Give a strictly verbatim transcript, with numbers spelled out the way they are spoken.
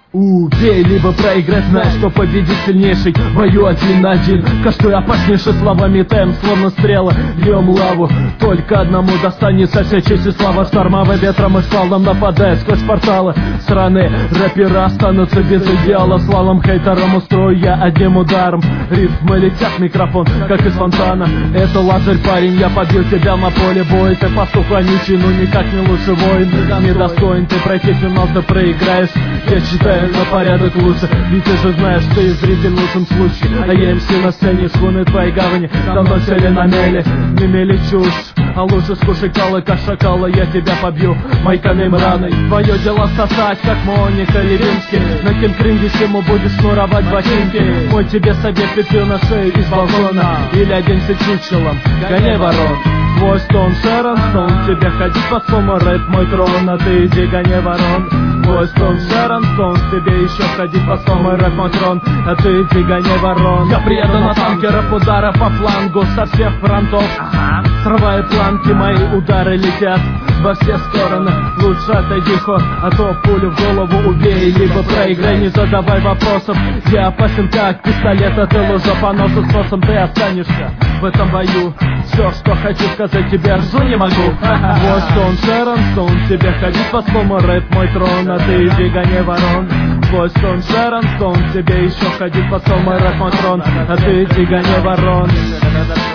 Убей, либо проиграй, знаешь, что победит сильнейший в бою один на один. Каждый опаснейший слова метаем, словно стрелы, льем лаву. Только одному достанется вся честь и слава. Штормовым ветром и шквалом нападая сквозь порталы. Сраные рэпера останутся без идеала. Слалом хейтерам устрою я одним ударом. Рифмы летят в микрофон, как из фонтана. Это лазарь, парень, я побью тебя на поле боя. Ты пастух вонючий, ну никак не лучше воин. Недостоин ты пройти финал, ты проиграешь. Я считаю на порядок лучше, ведь ты же знаешь, ты зритель в лучшем случае. А я эм си на сцене, шхуны твоей гавани давно сели на мели, не мели чушь. А лучше скушай калы, как шакала, я тебя побью майками мраной. Твое дело сосать, как Моника Левински. На кемпринге ему будешь шнуровать ботинки. Мой тебе совет, петлю на шею из балкона. Или оденься чучелом, гоняй ворон. Твой стон Шерон, стон тебе ходить по сому, рэп мой трон. А ты иди гоняй ворон. Твой стон Шерон, стон тебе еще ходить по сому, рэп мой трон. А ты иди гоняй ворон. Я приеду на танке, рэп удара по флангу со всех фронтов. Срывая планки, мои удары летят во все стороны. Лучше отойди, ход, а то пулю в голову убей. Либо проиграй, не задавай вопросов. Я опасен как пистолет, а ты лужа по носу. С носом ты останешься в этом бою. Все, что хочу сказать тебе, ржу не могу. Вот стон Шерон, стон тебе ходить по скому, рэп мой трон. А ты иди гоняй ворон. Твой стон Шерон, стон тебе еще ходить по скому, рэп мой трон. А ты иди гоняй ворон.